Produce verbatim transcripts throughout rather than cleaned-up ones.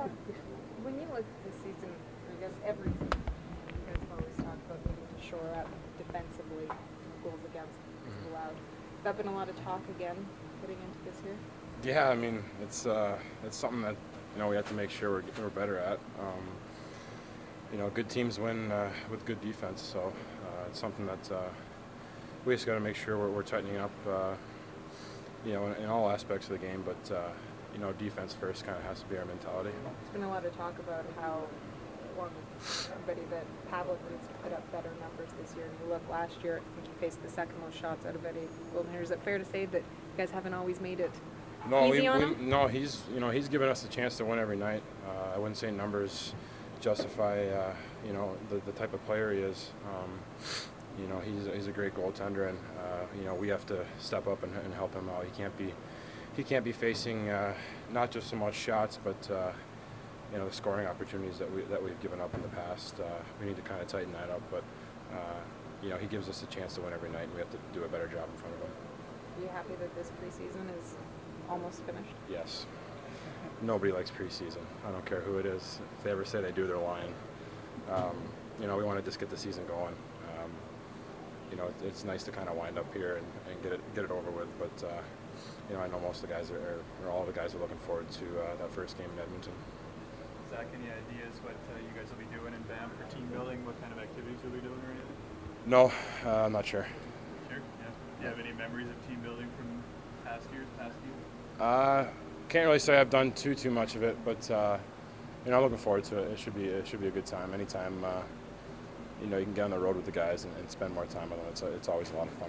talk, when you look this season, I guess every season, you guys have always talked about needing to shore up defensively, goals against Mm-hmm. allowed. Has that been a lot of talk again getting into this year? Yeah, I mean, it's uh, it's something that you know we have to make sure we're, we're better at. Um, you know, good teams win uh, with good defense, so uh, it's something that uh, we just got to make sure we're, we're tightening up. Uh, you know, in, in all aspects of the game, but uh, you know, defense first kind of has to be our mentality. There's been a lot of talk about how, well, everybody that Pavelec needs to put up better numbers this year. And you look last year, I think he faced the second most shots out of any goaltender. Is it fair to say that you guys haven't always made it No, easy we, on we, him? no, he's you know he's given us a chance to win every night. Uh, I wouldn't say numbers justify uh, you know the, the type of player he is. Um, you know he's he's a great goaltender, and uh, you know we have to step up and, and help him out. He can't be he can't be facing uh, not just so much shots, but uh, you know the scoring opportunities that we that we've given up in the past. Uh, we need to kind of tighten that up, but uh, you know he gives us a chance to win every night, and we have to do a better job in front of him. Are you happy that this preseason is almost finished? Yes. Nobody likes preseason. I don't care who it is. If they ever say they do, they're lying. Um, you know, we want to just get the season going. Um, you know, it, it's nice to kind of wind up here and, and get it get it over with. But uh, you know, I know most of the guys are, are or all the guys are looking forward to uh, that first game in Edmonton. Zach, any ideas what uh, you guys will be doing in Banff for team building? What kind of activities you'll be doing or anything? No, uh, I'm not sure. Sure. Yeah. Do you have any memories of team building from past years, past seasons? Uh, can't really say I've done too too much of it, but uh, you know, I'm looking forward to it. It should be it should be a good time. Anytime uh, you know you can get on the road with the guys and, and spend more time with them, it's it's always a lot of fun.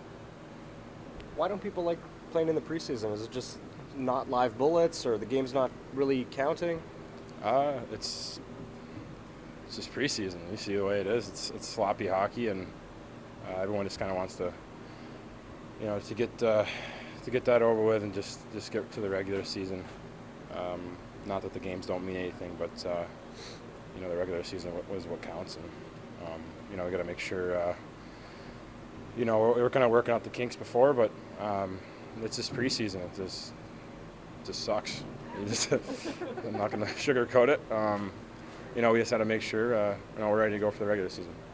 Why don't people like playing in the preseason? Is it just not live bullets, or the game's not really counting? Uh, it's it's just preseason. You see the way it is. It's it's sloppy hockey, and uh, everyone just kind of wants to, you know, to get uh, to get that over with and just, just get to the regular season. Um, not that the games don't mean anything, but uh, you know, the regular season was what counts, and um, you know, we got to make sure. Uh, you know, we're, we're kind of working out the kinks before, but um, it's just preseason. It just it just sucks. You just, I'm not going to sugarcoat it. Um, you know, we just had to make sure uh, you know we're ready to go for the regular season.